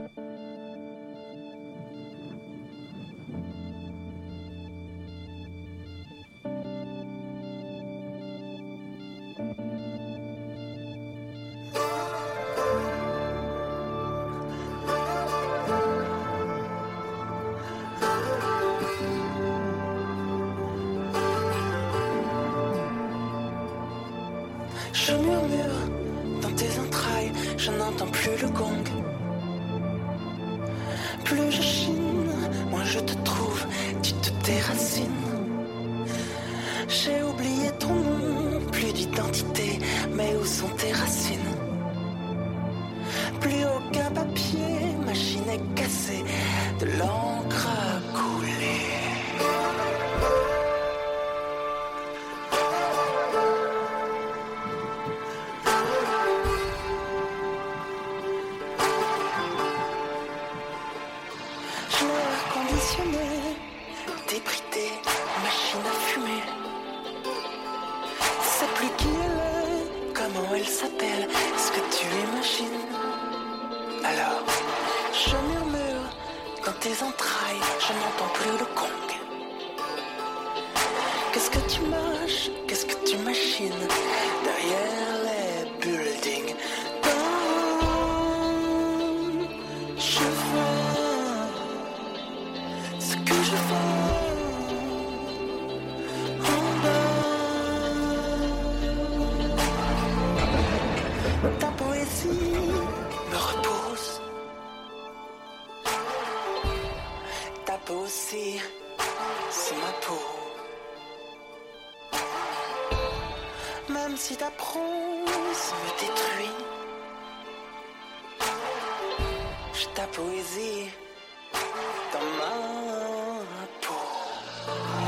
Je murmure dans tes entrailles, je n'entends plus le gong. Plus je chine, moins je te trouve, tu te déracines. J'ai oublié ton nom, plus d'identité, mais où sont tes racines? Plus aucun papier, machine est cassée, de l'encre à couler. Débridé, machine à fumer. C'est plus qui elle est, comment elle s'appelle, est-ce que tu imagines? Alors, je murmure dans tes entrailles, je n'entends plus le gong. Qu'est-ce que tu mâches, qu'est-ce que tu machines derrière les buildings? Je vois ce que je vois. Ta poésie me repose. Ta peau aussi, c'est ma peau. Même si ta prose me détruit, j'ai ta poésie dans ma peau.